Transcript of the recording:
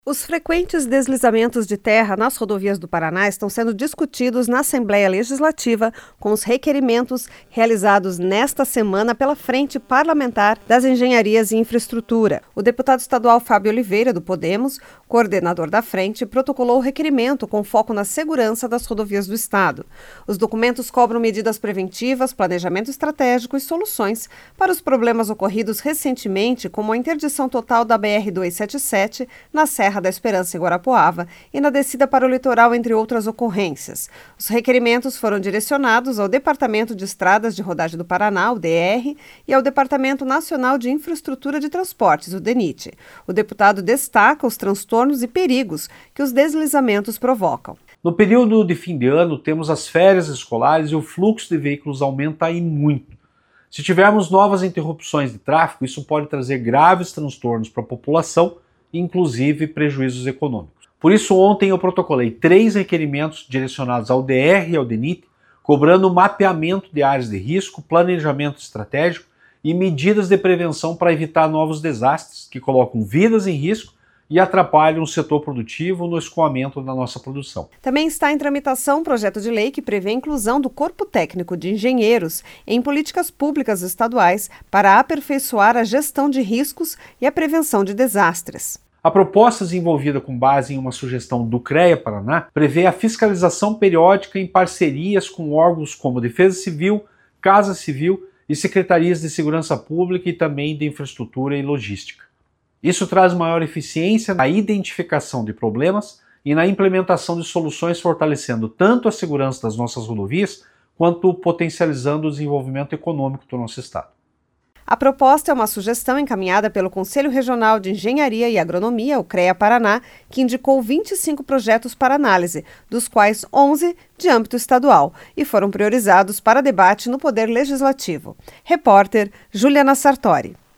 Os frequentes deslizamentos de terra nas rodovias do Paraná estão sendo discutidos na Assembleia Legislativa com os requerimentos realizados nesta semana pela Frente Parlamentar das Engenharias e Infraestrutura. O deputado estadual Fábio Oliveira, do Podemos, coordenador da frente, protocolou o requerimento com foco na segurança das rodovias do estado. Os documentos cobram medidas preventivas, planejamento estratégico e soluções para os problemas ocorridos recentemente, como a interdição total da BR-277 na Serra da Esperança em Guarapuava e na descida para o litoral, entre outras ocorrências. Os requerimentos foram direcionados ao Departamento de Estradas de Rodagem do Paraná, o DR, e ao Departamento Nacional de Infraestrutura de Transportes, o DENIT. O deputado destaca os transtornos e perigos que os deslizamentos provocam. No período de fim de ano, temos as férias escolares e o fluxo de veículos aumenta aí muito. Se tivermos novas interrupções de tráfego, isso pode trazer graves transtornos para a população, inclusive prejuízos econômicos. Por isso, ontem eu protocolei 3 requerimentos direcionados ao DR e ao DENIT, cobrando mapeamento de áreas de risco, planejamento estratégico e medidas de prevenção para evitar novos desastres que colocam vidas em risco e atrapalham o setor produtivo no escoamento da nossa produção. Também está em tramitação um projeto de lei que prevê a inclusão do corpo técnico de engenheiros em políticas públicas estaduais para aperfeiçoar a gestão de riscos e a prevenção de desastres. A proposta, desenvolvida com base em uma sugestão do CREA Paraná, prevê a fiscalização periódica em parcerias com órgãos como Defesa Civil, Casa Civil e Secretarias de Segurança Pública e também de Infraestrutura e Logística. Isso traz maior eficiência na identificação de problemas e na implementação de soluções, fortalecendo tanto a segurança das nossas rodovias, quanto potencializando o desenvolvimento econômico do nosso estado. A proposta é uma sugestão encaminhada pelo Conselho Regional de Engenharia e Agronomia, o CREA Paraná, que indicou 25 projetos para análise, dos quais 11 de âmbito estadual, e foram priorizados para debate no Poder Legislativo. Repórter Juliana Sartori.